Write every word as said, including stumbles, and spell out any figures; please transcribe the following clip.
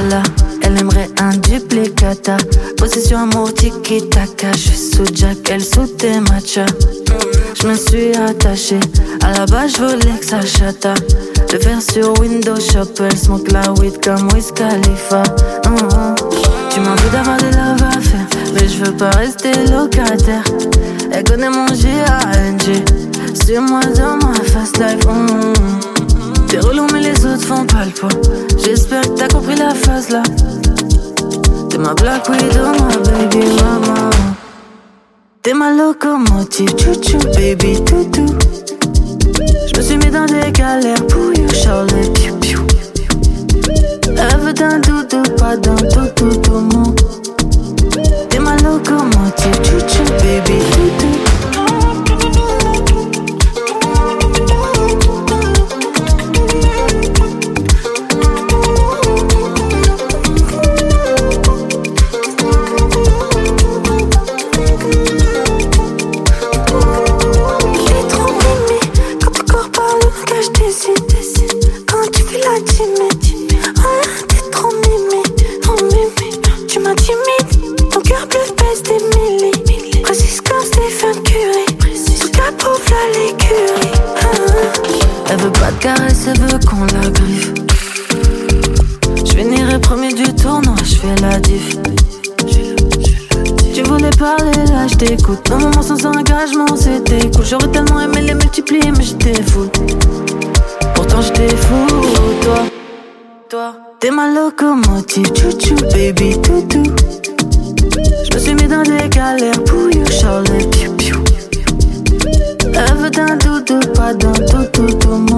là. Elle aimerait un duplicata. Possession amour tiki-taka. Je suis sous Jack, elle sous tes matchas. Je me suis attachée. À la base, je voulais que ça chata. Le faire sur Windows Shop. Elle smoke la weed comme Wiz Khalifa. Mm-hmm. Tu m'en veux d'avoir des love à faire, mais je veux pas rester locataire. Elle connaît mon G A N G. C'est moi dans ma fast life. Mm-hmm. T'es relou mais les autres font pas le poids. J'espère que t'as compris la phase là. T'es ma Black Widow, ma baby mama. T'es ma locomotive, chouchou, baby toutou. J'me suis mis dans des galères pour you, Charlie, piou piou. Elle veut d'un doudou, pas d'un toutou, tout mon. T'es ma locomotive, chouchou, baby toutou. Caresse, elle veut qu'on la griffe. J'finirai premier du tournoi, j'fais la diff. Tu voulais parler, là j't'écoute. Un moment sans engagement, c'était cool. J'aurais tellement aimé les multiplier, mais j'étais fou. Pourtant j'étais fou, toi. Toi, t'es ma locomotive, chouchou, baby toutou. J'me suis mis dans des galères pour you, Charlie, piou piou. Elle veut d'un doudou, pas d'un toutou, tout.